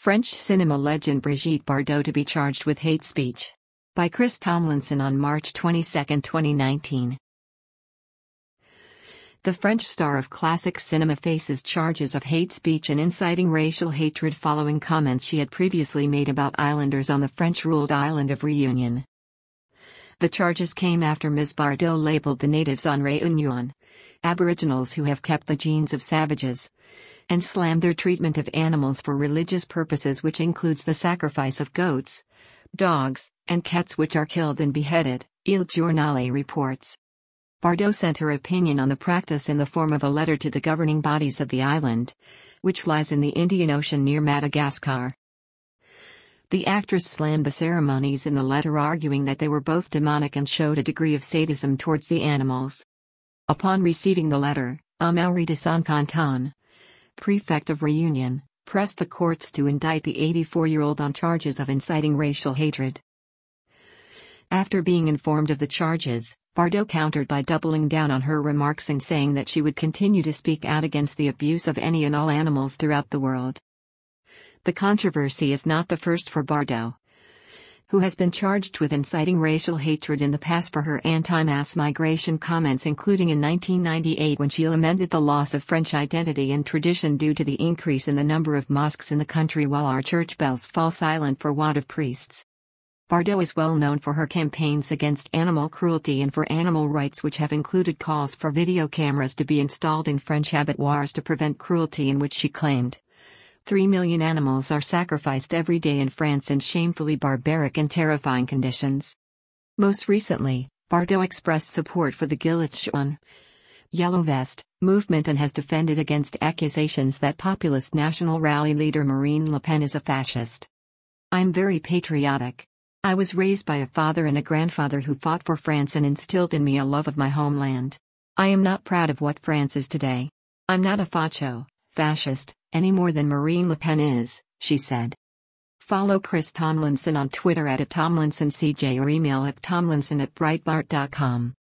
French cinema legend Brigitte Bardot to be charged with hate speech. By Chris Tomlinson on March 22, 2019. The French star of classic cinema faces charges of hate speech and inciting racial hatred following comments she had previously made about islanders on the French-ruled island of Réunion. The charges came after Ms. Bardot labeled the natives on Réunion, Aboriginals who have kept the genes of savages, and slammed their treatment of animals for religious purposes, which includes the sacrifice of goats, dogs, and cats which are killed and beheaded, Il Giornale reports. Bardot sent her opinion on the practice in the form of a letter to the governing bodies of the island, which lies in the Indian Ocean near Madagascar. The actress slammed the ceremonies in the letter, arguing that they were both demonic and showed a degree of sadism towards the animals. Upon receiving the letter, Amaury de Saint-Quentin, prefect of Réunion, pressed the courts to indict the 84-year-old on charges of inciting racial hatred. After being informed of the charges, Bardot countered by doubling down on her remarks and saying that she would continue to speak out against the abuse of any and all animals throughout the world. The controversy is not the first for Bardot, who has been charged with inciting racial hatred in the past for her anti-mass migration comments, including in 1998 when she lamented the loss of French identity and tradition due to the increase in the number of mosques in the country while our church bells fall silent for want of priests. Bardot is well known for her campaigns against animal cruelty and for animal rights, which have included calls for video cameras to be installed in French abattoirs to prevent cruelty, in which she claimed 3 million animals are sacrificed every day in France in shamefully barbaric and terrifying conditions. Most recently, Bardot expressed support for the Gilets jaunes, Yellow Vest, movement and has defended against accusations that populist National Rally leader Marine Le Pen is a fascist. "I'm very patriotic. I was raised by a father and a grandfather who fought for France and instilled in me a love of my homeland. I am not proud of what France is today. I'm not a facho, fascist, any more than Marine Le Pen is," she said. Follow Chris Tomlinson on Twitter @TomlinsonCJ or email at tomlinson@breitbart.com.